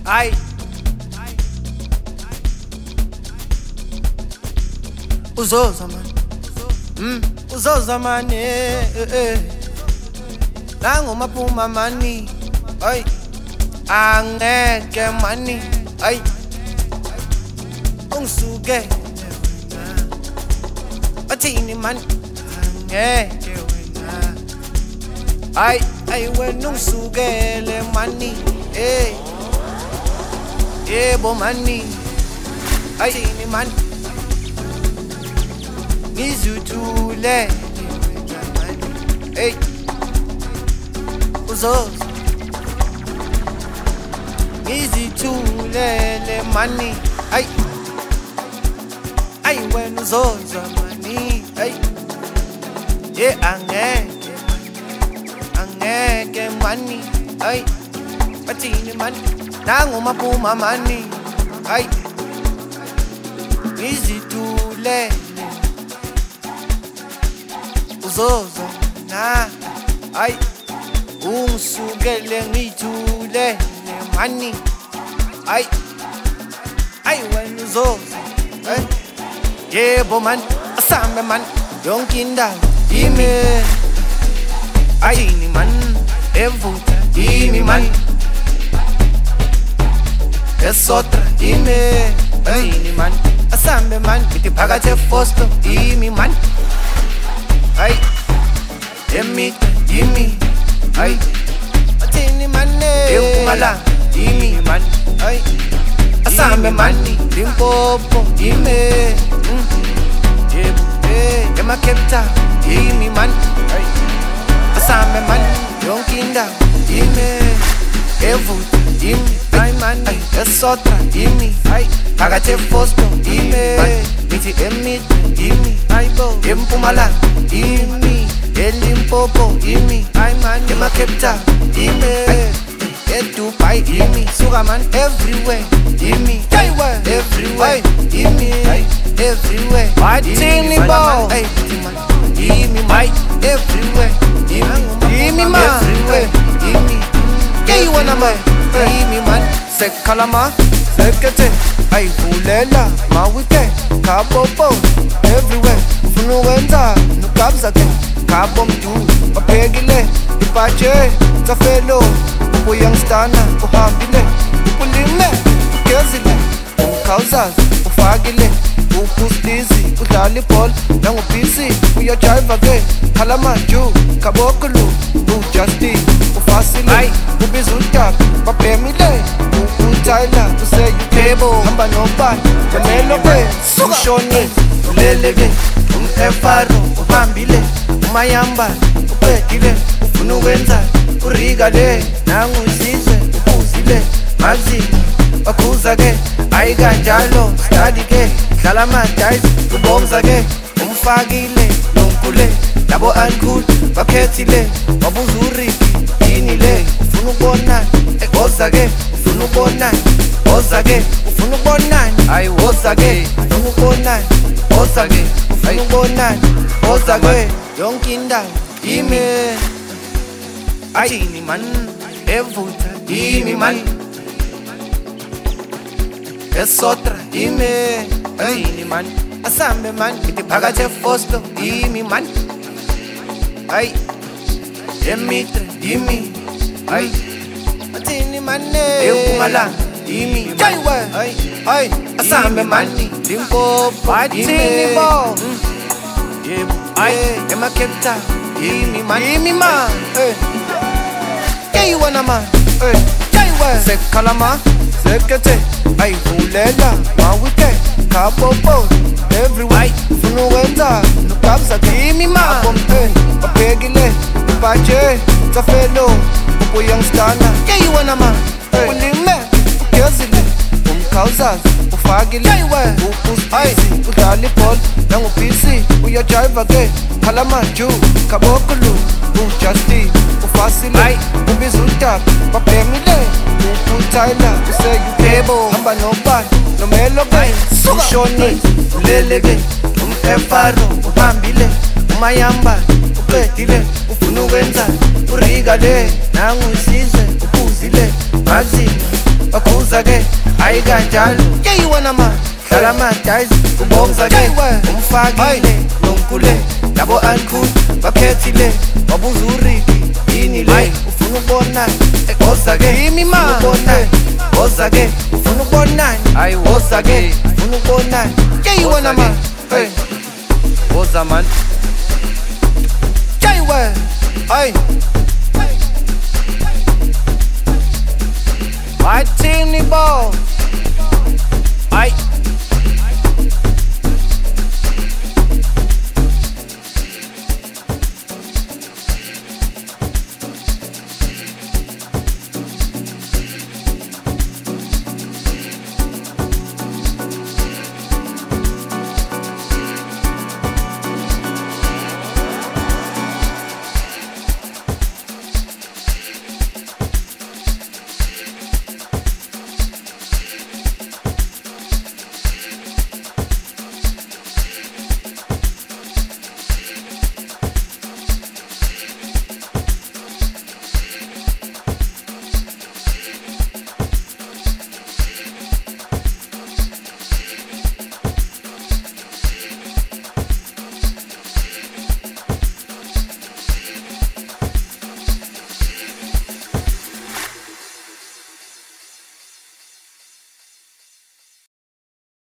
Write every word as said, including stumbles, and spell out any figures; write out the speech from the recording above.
Ay uzoza man, mm, uzoza man, eh, eh, eh. Nangu maphuma mani, ay, angeke mani, ay, ungisuke, bathini man, angeke wena, ay, ay wena ungisukele mani, eh, yebo mani, ay, bathini man. Ngizithule hey uzoza ngizithulele mani ay ay wena uzoza mani ay ye angeke angeke mani ay bathini mani nangu maphuma mani ay ngizithulele uzoza na ay ungisukele ngithule mani ay ay wena uzoza eh yebo man asambe man yonke indawo yimi ayini man evuta yimi man esotra yimi ayini man asambe man ngithi phakathi efosto yimi man. Ay, yemi, yimi, ay, bathini mane, eMpumalanga, yimi man, ay, asambe mani, Limpopo, yimi, yebo, eh, eMacape Town, yimi man, ay, asambe mani, yonke indawo, yimi, evuta, yimi, ay man, ay, eSotra, yimi, ay, phakathi eFosto, yimi, ngithi eMidway, yimi, ay bo, eMpumalanga. Imi, eLimpopo, imi, ay man, eMacape Town, imi, eDubai, imi, suka man, everywhere, imi, everywhere, imi, everywhere, bathini bo, imi man, everywhere, imi, imi man, everywhere, imi, hey wana man, imi man, sekhalama, sekete, ay vulela, mawike, kabobo, everywhere, ufuna ukwenza nukabza ke kabo mdu baphekile ipache tsafelo uyangstana uhambile ulime ugezile ukhawuzazi ufakile uphustizi udlala ibhola nangubisi uyajiva ke khalamaju kabokulu uJustin ufasile ubiza udaka babhemile uTyler useyukhebo hamba nobani jamelo ke sushoni uleleke umefaro uhambile umayamba uqedile ufuna ukwenza uriga le nangu isizwe ubuzile mazini bakhuza ke ayikanjalo study ke dlala amadice ubomza ke umfakile nonkule labo uncool bakhethile wabuza uriki yini le ufuna ukubona egoza ke ufuna ukubona oza ke ufuna ukubona ayi woza ke ufuna ukubona oza ke ufuna ukubona oza ke yonke indawo yimi ayini man evuta yimi man eSotra yimi ayini man asambe man ngithi phakathi eFosto yimi man ay eMidway yimi ay bathini mane eMpumalanga yimi ay ay asambe mani Limpopo bathini bo yebo ay eMacape Town yimi man yimi man eh hey wana man eh jaywe sekhalama sekete ay vulela mawike kabobo everywhere ufuna ukwenza nukabza ke yimi man eh baphekile ipache tsafelo uyangstana hey wana man ulime ugezile umkhawuzazi ufakile uphustizi udlala ibhola nangubisi uyajiva ke khalamaju kabokulu uJustin ufasile ubiza udaka babhemile uTyler useyukhebo hamba nobani nomelo ke sushoni uleleke umefaro uhambile umayamba uqedile ufuna ukwenza uriga le nangu isizwe ubuzile mazini bakhuza ke hayi kanjalo keyiwena manje hlala amadayizi ubonza ke umfakile nonkule labo alcool baphethile wabuza uriki yini le ufuna ukubona egoza ke yimi ma ubona woza ke ufuna ukubona hayi woza ke ufuna ukubona keyiwena manje hey woza man keyiwe hey my team ni ball ay